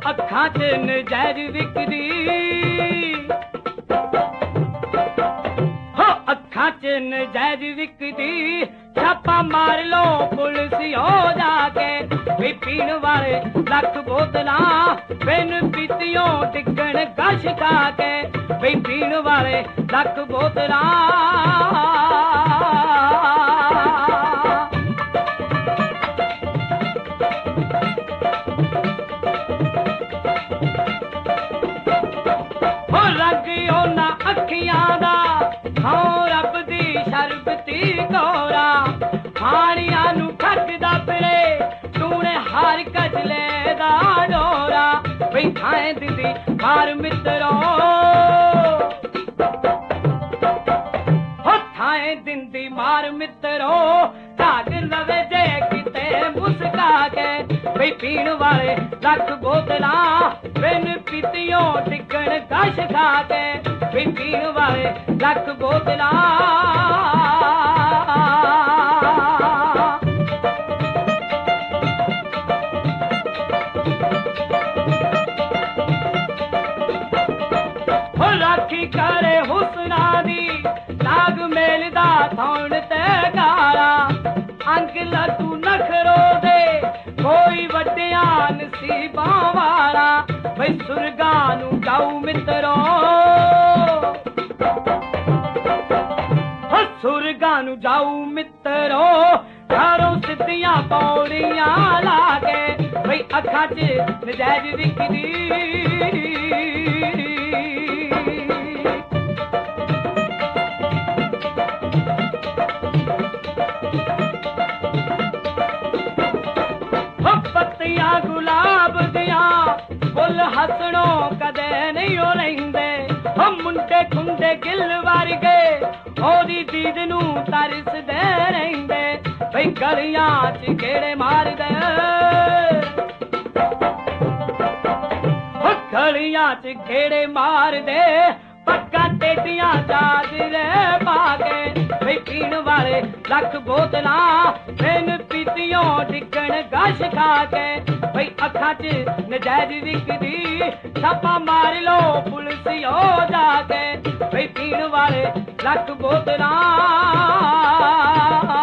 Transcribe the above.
अखां च नजर विकदी हो अखां च नजर विकदी छापा मार लो पुलिस हो जाके वे पीण वाले लख बोतलां बिन पीतियों टिकण गश खा के वे पीण वाले लख बोतलां हो रंग ओना अखियां दा हो रब दी शरबती गोरा हानियां नू खटदा फिरे तूने हर कजले दा डोरा वे थाएं दिंदी मार मित्रो हो थाएं दिंदी मार मित्रो झाग लवे जे किते मुस्का के वे पीण वाले लख बोतलां बिन पीतियों टिकण गश खा के वे पीण वाले लख बोतलां राखी करे हुसना दी नाग मेलदा थौण ते गारा अंग लटू नखरो दे कोई वड्डिया नसीबां वाला वे सुरगां नू जाऊ मित्रो हो सुरगां नू जाऊ मित्रो घरों सिद्धियां पौड़ियां लागे वे अखां च नजर विकदी गुलाब दिया फुल हसनो कदे नहीं हो लेंदे हम मुंडे खुंडे गिल वर्गे ओदी दीद नू तरस दे रेंदे भई गलियां च गेड़े मार दे गलियां च गेड़े मार दे पक्का टेटियां चादरे पाके भई पीण वाले लख बोतलां बिन पीतियों टिकण गश खा के भई अखां च नजर विकदी छापा मार लो पुलिस हो जाके भई पीण वाले लख बोतलां